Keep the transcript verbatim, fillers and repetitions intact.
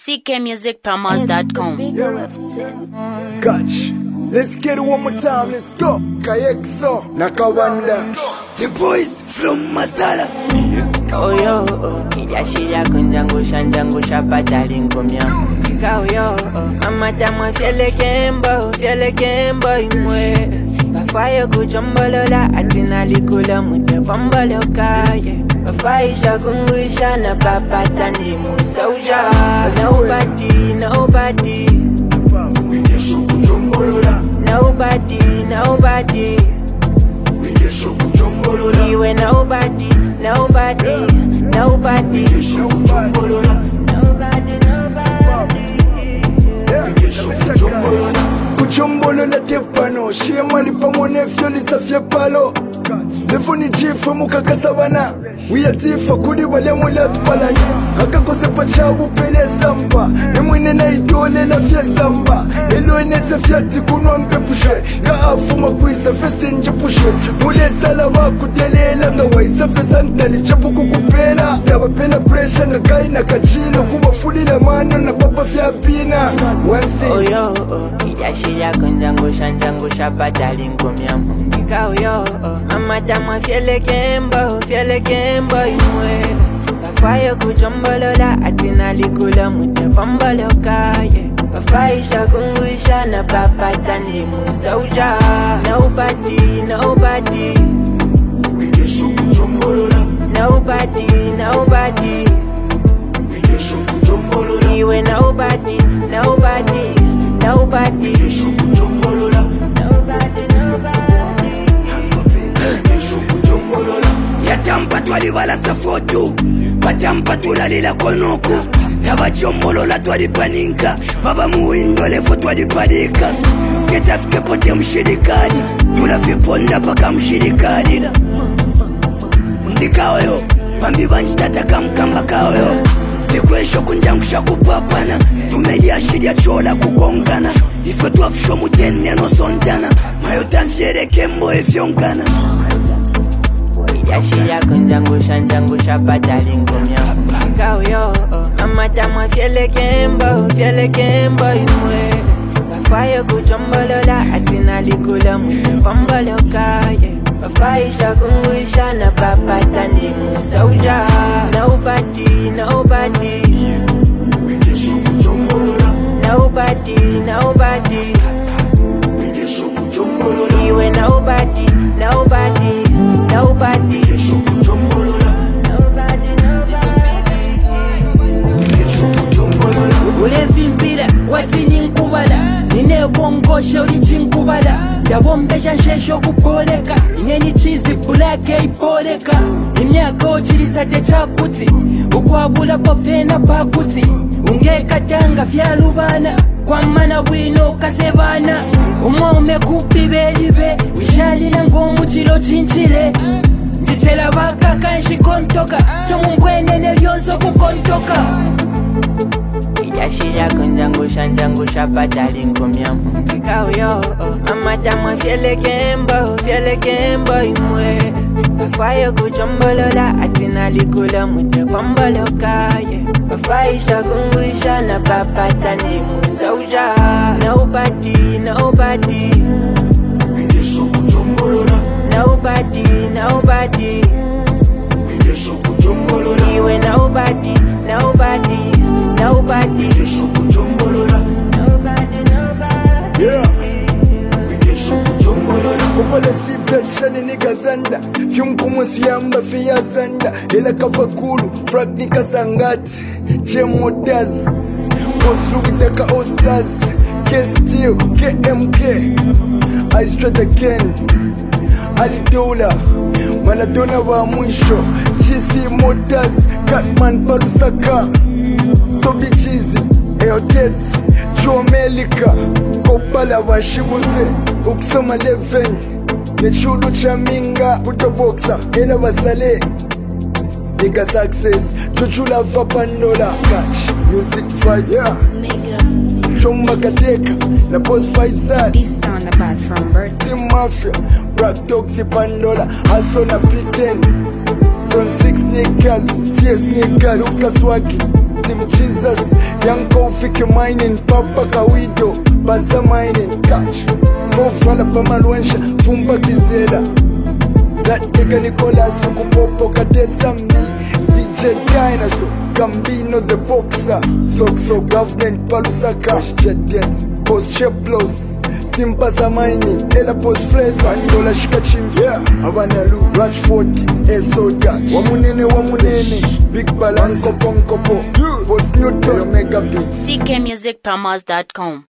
c k music promos dot com. Catch. Let's get it one more time, let's go. Kayexo, Nakawanda. The boys from Masala. Oh yo, oh, kijashia kunjangusha njangusha patali ngomya. Sika oh yo, oh, amata mwa fiele kembo, fiele kembo imwe. Bafayo kuchombolola, atina likula mute pambolo kaye. Bafaisha kunguisha na papata ndi musauja. Nobody, nobody. Nobody, nobody. Iwe nobody, nobody, nobody. Nobody, nobody. Kuchombolo la tepano, shie mali pa mwone fioli sa fie palo. Lefoni jifa mukaka savana. Wia tifa kudi wale mwila tupalani. Haka kose pachawu pele samba. Nemwine na idole la fie samba. Elo enese fiati kunwa mpe pushe. Ka afuma kuisa festi nje pushe. Mule sala waku dele langa waisa fesantali chapu kukupela. Taba pela pressure na kai na kachilo. Kuwa fuli na mano na papa fia pina. One thing. Oh yo, oh, kijashia kunjangusha njangusha patali ngomya. Sika oh yo, oh, amata mwa fiele kembo, fiele kembo imwe. Bafayo kuchombolola, atina likula mute pambolo kaye. Bafaisha kunguisha na papata ndi musauja. Nobody, nobody. Nobody, nobody. Iwe nobody, nobody, nobody. Nobody, nobody. Yatampa twali wala safoto, batampa tulalila konoko. Taba chombolola twali paninka, baba muindo lefo twali padika. Ketafike pote mshirikani, tunafiponda paka mshirikani. Ndikawa yo, pambi banjitata kamkamba kawa yo. Likwesho kunjangusha kupapana, tumelia shiria chola kukongana. Ifo tuafisho mutene no sondana, mayo tanfiere kembo efyonkana. Kijashia kunjangusha njangusha patali ngomya. Sika oh yo, oh, amata mwa fiele kembo, fiele kembo imwe. Bafayo kuchombolola, atina likula mute pambolo kaye. Bafaisha kunguisha na papata ndi musauja. Nobody, nobody. Nobody, nobody. Iwe nobody, nobody, nobody. Ule vimbira, watini nkubala. Nine bongoshe ulichi nkubala. Dabombesha nshesho kupoleka. Ine ni chizi bulake ipoleka. Imyaka ochilisate chakuti. Ukwabula pofena pakuti. Ungeka tanga fyalubana. Kwa mana wino kasebana. Umome kupibelibe. Wishalila ngomu chilo chinchile. Ndichela baka kanshi kontoka. Chomu mbwene nelionzo kukontoka. Kijashia kunjangusha njangusha patali ngomya. Sika oh yo, oh, amata mwa fiele kembo, fiele kembo imwe. Bafayo kuchombolola, atina likula mute pambolo kaye. Bafaisha kunguisha na papata ndi musauja. Nobody, nobody. Nobody, nobody. Iwe nobody, nobody, nobody. Nobody, nobody. Yeah. Kupala si blood shani nigga zanda. Fium kumu siyamba fiya zanda. Ila kafakulu, frag nika sangati. Chemotaz. Oslu kitaka ostaz. K-Steel, K M K. I straight again. Alidola. Maladona wa mwisho. G C Motors. Catman Parusaka. Toby Cheesy. Eotet. Joe Melika. Kopala wa shibuze. Ukusoma eleven. Nechulu chaminga. Puto boxer. Ela wasale. Nigga success. Chuchula vapandola. Catch. Music fight. Yeah. Chomba kateka. Na boss five sad. This sound about from birth. Team Mafia. Rock Toxi Pandola. Haso na P ten. Zone six niggas, C S niggas, Lucas Wagi, Team Jesus, Young Config mining, Papa Kawido, Baza mining, catch. Fofala Pamalwensha, Fumba Gizela. That nigga Nicolas, Kupopo Katesa me, D J Dinosaur, Gambino the boxer, Soxo government, Palusaka, Jadden, Post Cheplos, Simpasa mining, Ella Post Fraser, Andola Shikachim, yeah, Avanalu, Ratchford, Eso Dutch, Wamunene, Wamunene, Big Balance, Kopon Kopo, Post Newton, Omega Beats. C K music promos dot com